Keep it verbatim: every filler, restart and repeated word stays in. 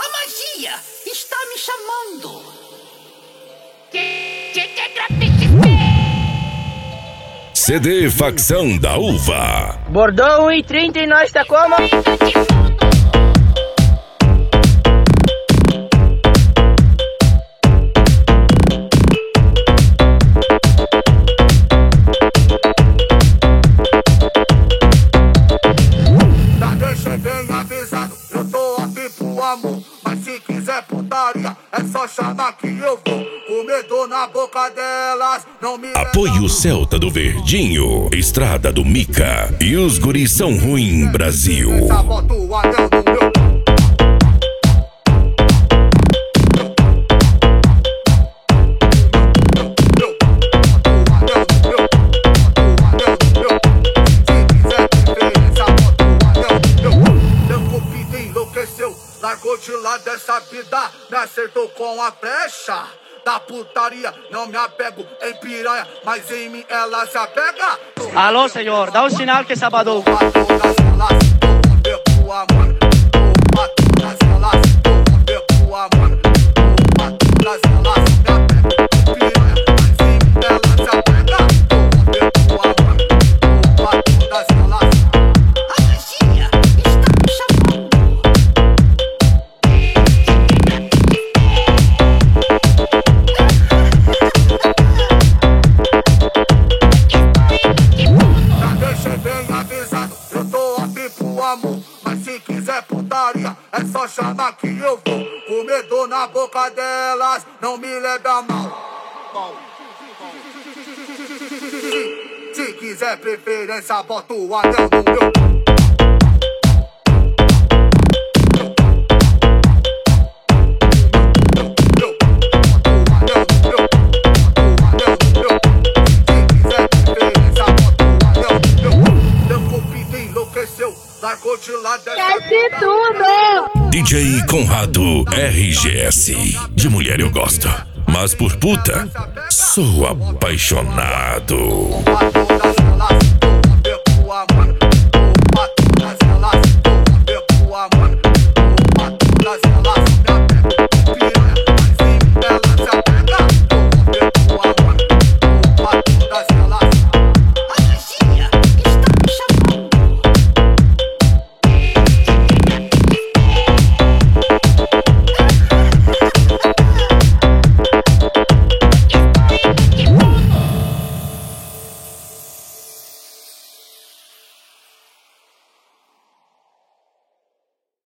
magia está me chamando. C D Facção da Uva. Bordão um e trinta e nós tá como? Mas se quiser putaria, é só chamar que eu vou. Comer dor na boca delas, não me Apoio Celta do Verdinho, Estrada do Mica e os guris são ruim Brasil. Bota o anel no meu. Largou de lá dessa vida, me acertou com a flecha da putaria. Não me apego em piranha, mas em mim ela se apega. Alô, senhor, dá um sinal que é sábado. Mas se quiser putaria, é só chamar que eu vou. Comer dor na boca delas, não me leve a mal. Se quiser preferência, bota o anel no meu. Esquece tudo! D J Conrado R G S. De mulher eu gosto, mas por puta sou apaixonado.